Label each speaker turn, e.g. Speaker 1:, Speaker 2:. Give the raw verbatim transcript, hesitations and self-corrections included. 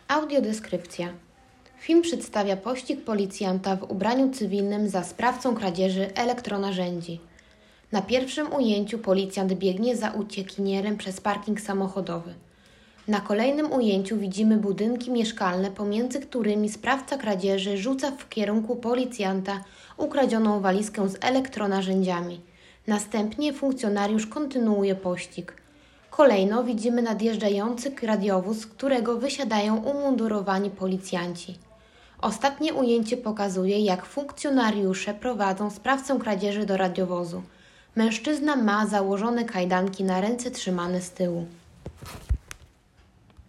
Speaker 1: Audiodeskrypcja. Film przedstawia pościg policjanta w ubraniu cywilnym za sprawcą kradzieży elektronarzędzi. Na pierwszym ujęciu policjant biegnie za uciekinierem przez parking samochodowy. Na kolejnym ujęciu widzimy budynki mieszkalne, pomiędzy którymi sprawca kradzieży rzuca w kierunku policjanta ukradzioną walizkę z elektronarzędziami. Następnie funkcjonariusz kontynuuje pościg. Kolejno widzimy nadjeżdżający radiowóz, z którego wysiadają umundurowani policjanci. Ostatnie ujęcie pokazuje, jak funkcjonariusze prowadzą sprawcę kradzieży do radiowozu. Mężczyzna ma założone kajdanki na ręce trzymane z tyłu.